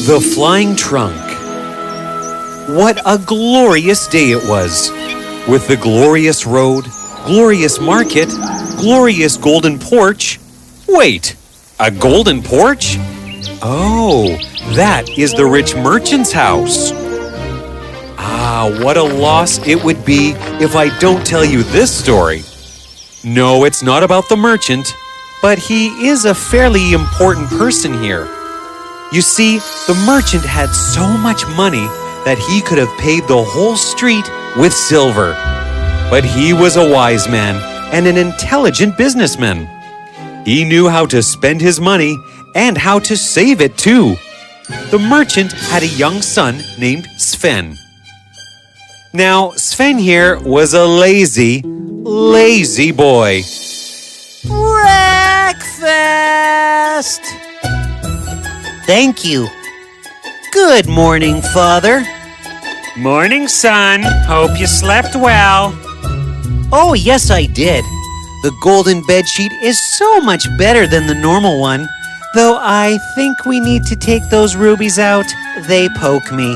The Flying Trunk. What a glorious day it was! With the glorious road, glorious market, glorious golden porch. Wait, a golden porch? Oh, that is the rich merchant's house. Ah, what a loss it would be if I don't tell you this story. No, it's not about the merchant, but he is a fairly important person here. You see, the merchant had so much money that he could have paved the whole street with silver. But he was a wise man and an intelligent businessman. He knew how to spend his money and how to save it too. The merchant had a young son named Sven. Now, Sven here was a lazy boy. Breakfast! Thank you. Good morning, Father. Morning, son. Hope you slept well. Oh, yes, I did. The golden bedsheet is so much better than the normal one. Though I think we need to take those rubies out. They poke me.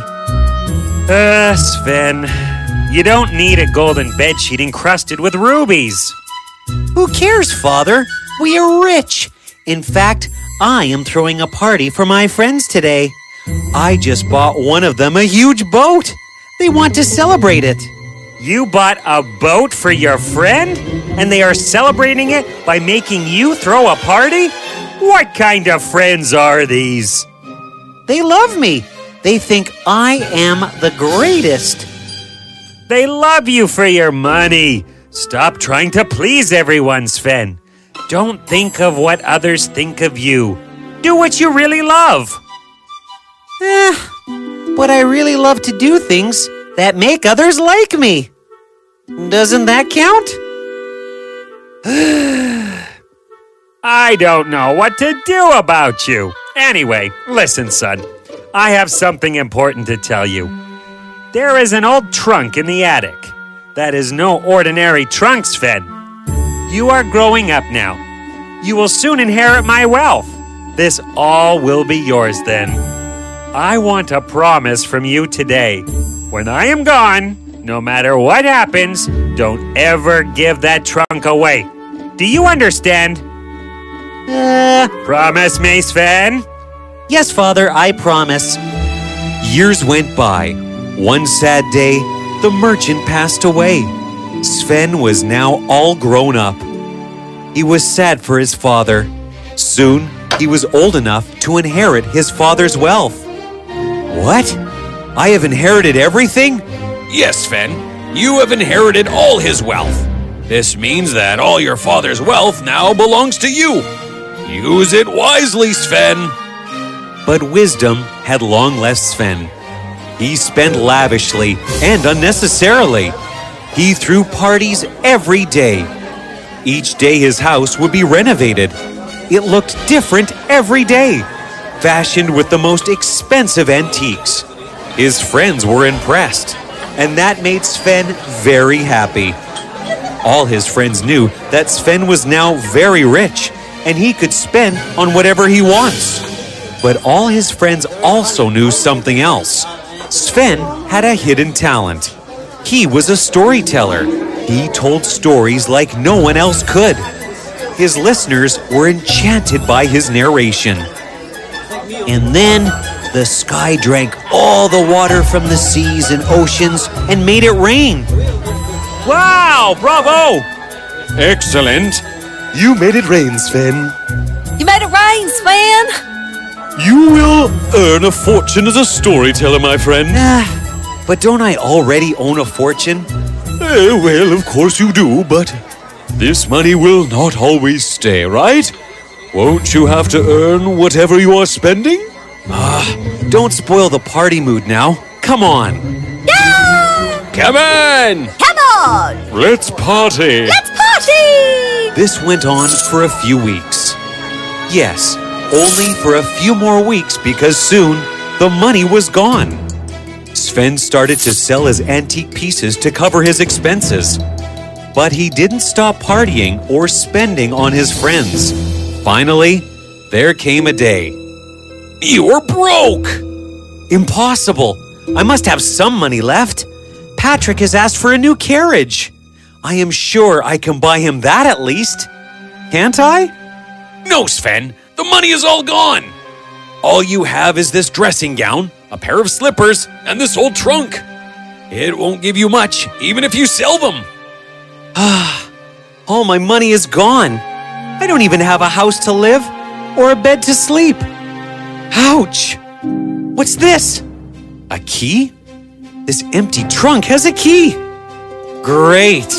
Sven, you don't need a golden bedsheet encrusted with rubies. Who cares, Father? We are rich. In fact, I am throwing a party for my friends today. I just bought one of them a huge boat. They want to celebrate it. You bought a boat for your friend? And they are celebrating it by making you throw a party? What kind of friends are these? They love me. They think I am the greatest. They love you for your money. Stop trying to please everyone, Sven. Don't think of what others think of you. Do what you really love. But I really love to do things that make others like me. Doesn't that count? I don't know what to do about you. Anyway, listen, son. I have something important to tell you. There is an old trunk in the attic. That is no ordinary trunk, Sven. You are growing up now. You will soon inherit my wealth. This all will be yours then. I want a promise from you today. When I am gone, no matter what happens, don't ever give that trunk away. Do you understand? Promise me, Sven? Yes, Father, I promise. Years went by. One sad day, the merchant passed away. Sven was now all grown up. He was sad for his father. Soon, he was old enough to inherit his father's wealth. What? I have inherited everything? Yes, Sven. You have inherited all his wealth. This means that all your father's wealth now belongs to you. Use it wisely, Sven. But wisdom had long left Sven. He spent lavishly and unnecessarily. He threw parties every day. Each day his house would be renovated. It looked different every day, fashioned with the most expensive antiques. His friends were impressed, and that made Sven very happy. All his friends knew that Sven was now very rich, and he could spend on whatever he wants. But all his friends also knew something else. Sven had a hidden talent. He was a storyteller. He told stories like no one else could. His listeners were enchanted by his narration. And then the sky drank all the water from the seas and oceans and made it rain. Wow, bravo! Excellent. You made it rain, Sven. You made it rain, Sven! You will earn a fortune as a storyteller, my friend. But don't I already own a fortune? Well, of course you do, but this money will not always stay, right? Won't you have to earn whatever you are spending? Don't spoil the party mood now. Come on. Yeah! Come on! Come on! Let's party. Let's party! This went on for a few weeks. Yes, only for a few more weeks because soon the money was gone. Sven started to sell his antique pieces to cover his expenses. But he didn't stop partying or spending on his friends. Finally, there came a day. You're broke! Impossible. I must have some money left. Patrick has asked for a new carriage. I am sure I can buy him that at least. Can't I? No, Sven, the money is all gone. All you have is this dressing gown, a pair of slippers, and this old trunk. It won't give you much, even if you sell them. All my money is gone. I don't even have a house to live or a bed to sleep. Ouch! What's this? A key? This empty trunk has a key. Great.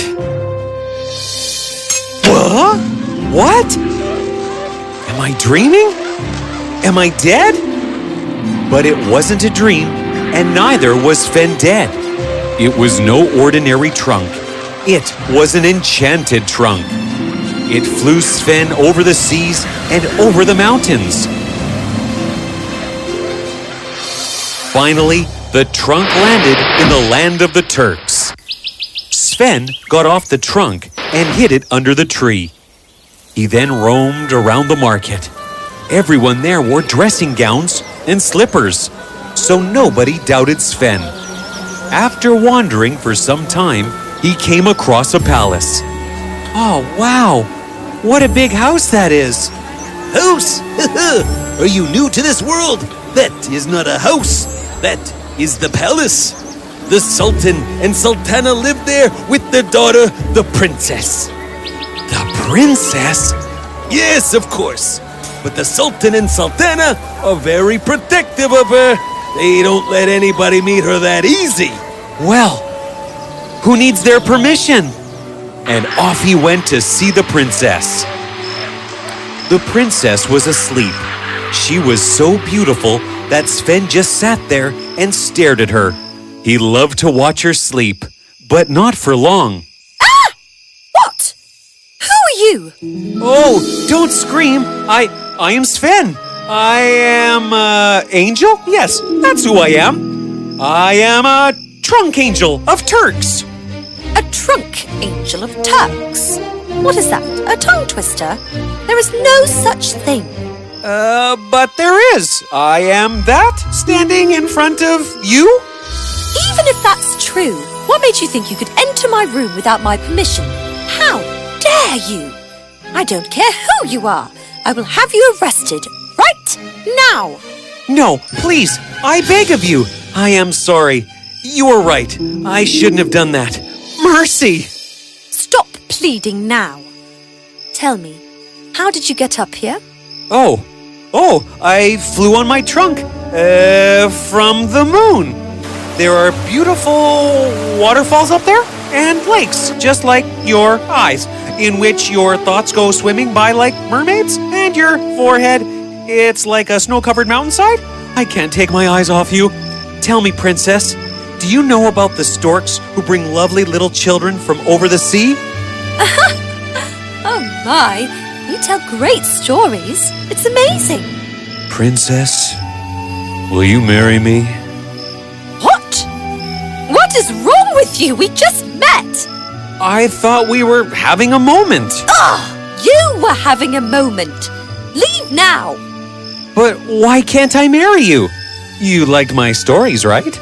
What? Am I dreaming? Am I dead? But it wasn't a dream, and neither was Sven dead. It was no ordinary trunk. It was an enchanted trunk. It flew Sven over the seas and over the mountains. Finally, the trunk landed in the land of the Turks. Sven got off the trunk and hid it under the tree. He then roamed around the market. Everyone there wore dressing gowns and slippers, so nobody doubted Sven. After wandering for some time, he came across a palace. Oh, wow! What a big house that is! House? Are you new to this world? That is not a house. That is the palace. The Sultan and Sultana live there with their daughter, the princess. The princess? Yes, of course. But the Sultan and Sultana are very protective of her. They don't let anybody meet her that easy. Well, who needs their permission? And off he went to see the princess. The princess was asleep. She was so beautiful that Sven just sat there and stared at her. He loved to watch her sleep, but not for long. What? Who are you? Oh, don't scream. I am Sven. I am, Angel? Yes, that's who I am. I am a trunk angel of Turks. A trunk angel of Turks. What is that? A tongue twister? There is no such thing. But there is. I am that standing in front of you? Even if that's true, what made you think you could enter my room without my permission? How dare you? I don't care who you are. I will have you arrested right now. No, please, I beg of you. I am sorry. You are right. I shouldn't have done that. Mercy! Stop pleading now. Tell me, how did you get up here? Oh, I flew on my trunk, from the moon. There are beautiful waterfalls up there and lakes, just like your eyes, in which your thoughts go swimming by like mermaids, and your forehead, it's like a snow-covered mountainside. I can't take my eyes off you. Tell me, princess, do you know about the storks who bring lovely little children from over the sea? Oh my, you tell great stories. It's amazing. Princess, will you marry me? What? What is wrong with you? We just met. I thought we were having a moment. You were having a moment. Leave now. But why can't I marry you? You like my stories, right?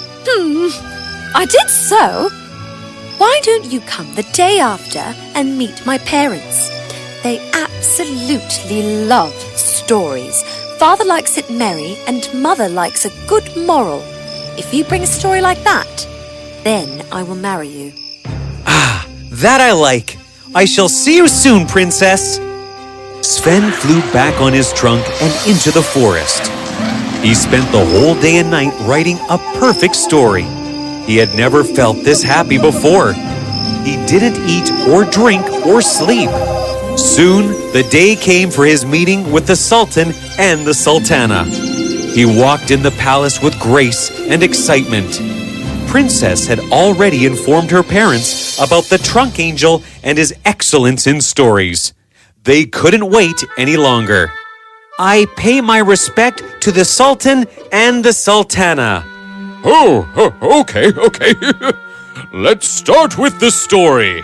I did so. Why don't you come the day after and meet my parents? They absolutely love stories. Father likes it merry and Mother likes a good moral. If you bring a story like that, then I will marry you. That I like. I shall see you soon, princess. Sven flew back on his trunk and into the forest. He spent the whole day and night writing a perfect story. He had never felt this happy before. He didn't eat or drink or sleep. Soon, the day came for his meeting with the Sultan and the Sultana. He walked in the palace with grace and excitement. Princess had already informed her parents about the trunk angel and his excellence in stories. They couldn't wait any longer. I pay my respect to the Sultan and the Sultana. Oh, okay. Let's start with the story.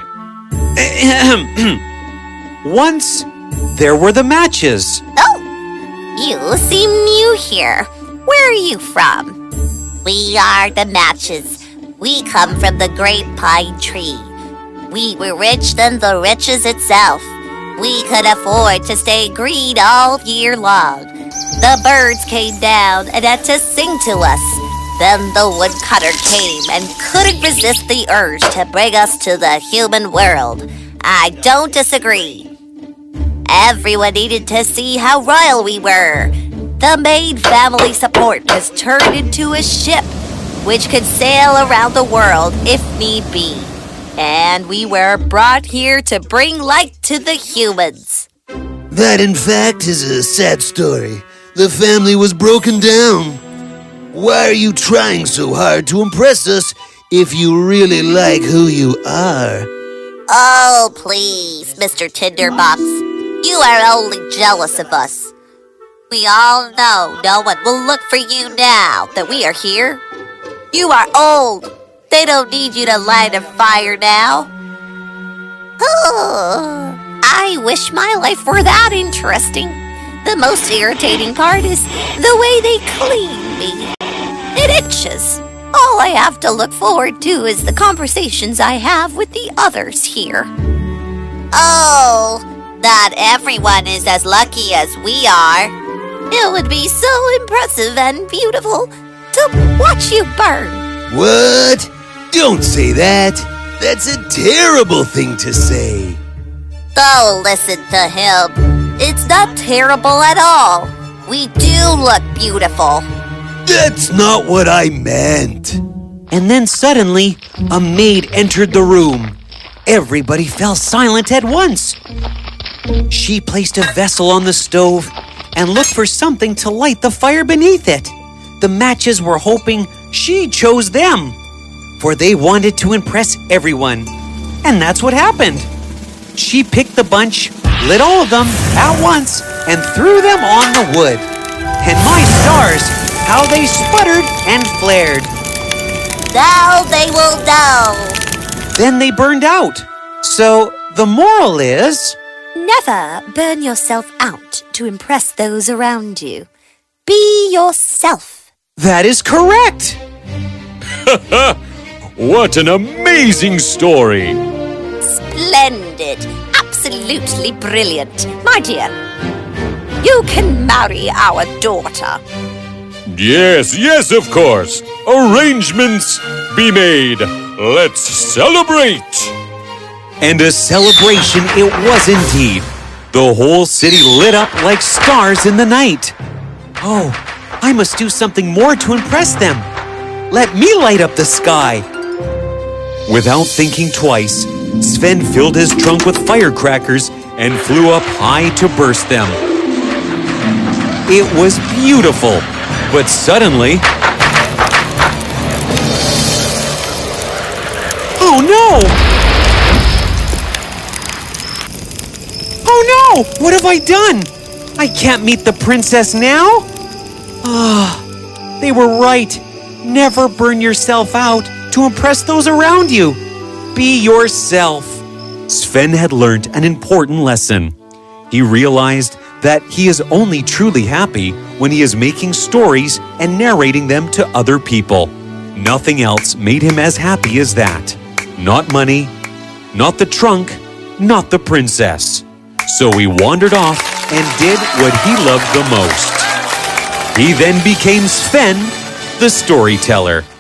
Once, there were the matches. Oh, you seem new here. Where are you from? We are the Matches. We come from the great pine tree. We were rich than the riches itself. We could afford to stay green all year long. The birds came down and had to sing to us. Then the woodcutter came and couldn't resist the urge to bring us to the human world. I don't disagree. Everyone needed to see how royal we were. The main family support was turned into a ship, which could sail around the world if need be. And we were brought here to bring light to the humans. That, in fact, is a sad story. The family was broken down. Why are you trying so hard to impress us if you really like who you are? Oh, please, Mr. Tinderbox. You are only jealous of us. We all know no one will look for you now that we are here. You are old. They don't need you to light a fire now. Oh, I wish my life were that interesting. The most irritating part is the way they clean me. It itches. All I have to look forward to is the conversations I have with the others here. Oh, not everyone is as lucky as we are. It would be so impressive and beautiful to watch you burn. What? Don't say that. That's a terrible thing to say. Don't listen to him. It's not terrible at all. We do look beautiful. That's not what I meant. And then suddenly, a maid entered the room. Everybody fell silent at once. She placed a vessel on the stove and looked for something to light the fire beneath it. The Matches were hoping she chose them, for they wanted to impress everyone. And that's what happened. She picked the bunch, lit all of them at once, and threw them on the wood. And my stars, how they sputtered and flared. Now they will know. Then they burned out. So the moral is... Never burn yourself out to impress those around you. Be yourself. That is correct. What an amazing story! Splendid. Absolutely brilliant. My dear, you can marry our daughter. Yes, of course. Arrangements be made. Let's celebrate! And a celebration it was indeed. The whole city lit up like stars in the night. Oh, I must do something more to impress them. Let me light up the sky. Without thinking twice, Sven filled his trunk with firecrackers and flew up high to burst them. It was beautiful, but suddenly... Oh no! Oh no! What have I done? I can't meet the princess now? They were right. Never burn yourself out to impress those around you. Be yourself. Sven had learned an important lesson. He realized that he is only truly happy when he is making stories and narrating them to other people. Nothing else made him as happy as that. Not money, not the trunk, not the princess. So he wandered off and did what he loved the most. He then became Sven, the storyteller.